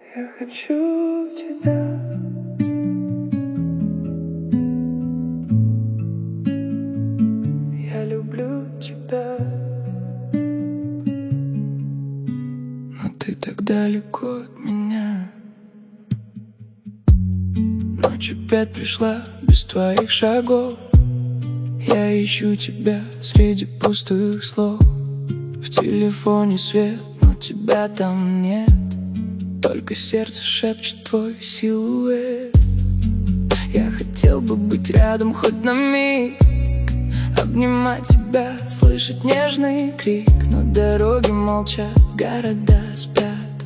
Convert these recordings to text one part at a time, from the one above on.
Я хочу тебя. Я люблю тебя. Но ты так далеко от меня. Ночь опять пришла без твоих шагов. Я ищу тебя среди пустых слов. В телефоне свет, но тебя там нет. Только сердце шепчет твой силуэт. Я хотел бы быть рядом хоть на миг, обнимать тебя, слышать нежный крик. Но дороги молчат, города спят,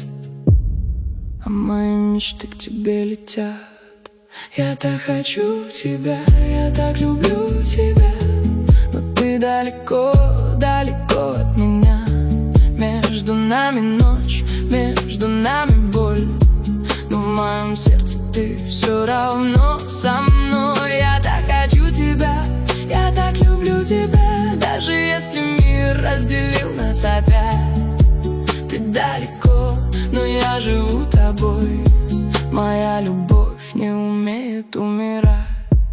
а мои мечты к тебе летят. Я так хочу тебя, я так люблю тебя, но ты далеко, далеко от меня. Между нами ночь, между нами боль, но в моем сердце ты все равно со мной. Я так хочу тебя, я так люблю тебя, даже если мир разделил нас опять. Ты далеко, но я живу тобой. Моя любовь не умеет умирать.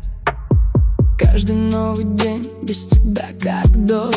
Каждый новый день без тебя как дождь.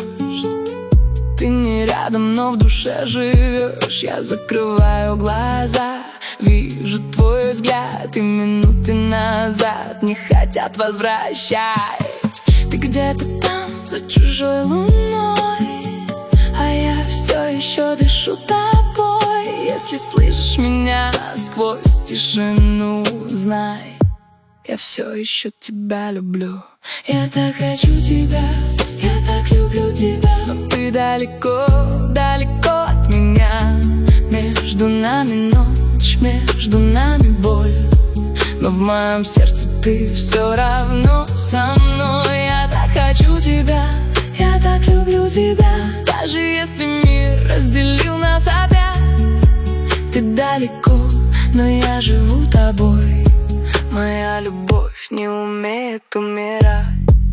Ты не рядом, но в душе живешь. Я закрываю глаза, вижу твой взгляд, и минуты назад не хотят возвращать. Ты где-то там, за чужой луной, а я все еще дышу тобой. Если слышишь меня сквозь тишину, знай, я все еще тебя люблю. Я так хочу тебя, я так люблю тебя, но ты далеко, далеко от меня. Между нами ночь, между нами боль, но в моем сердце ты все равно со мной. Я так хочу тебя, я так люблю тебя, даже если мир разделил нас опять. Ты далеко, но я живу тобой. Моя любовь не умеет умирать.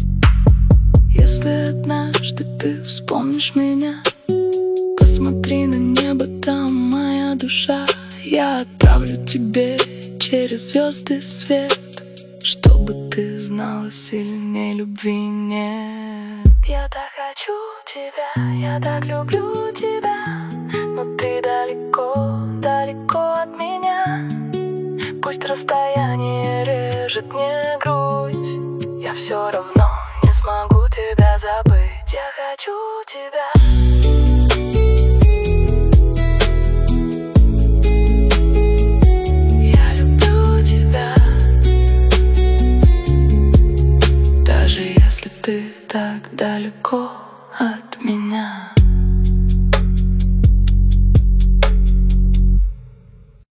Если однажды ты вспомнишь меня, посмотри на небо, там моя душа. Я отправлю тебе через звезды свет, чтобы ты знала, сильней любви нет. Я так хочу тебя, я так люблю тебя, но ты далеко, далеко от меня. Пусть расстояние режет мне грудь, я все равно не смогу тебя забыть. Я хочу тебя. Я люблю тебя, даже если ты так далеко от меня.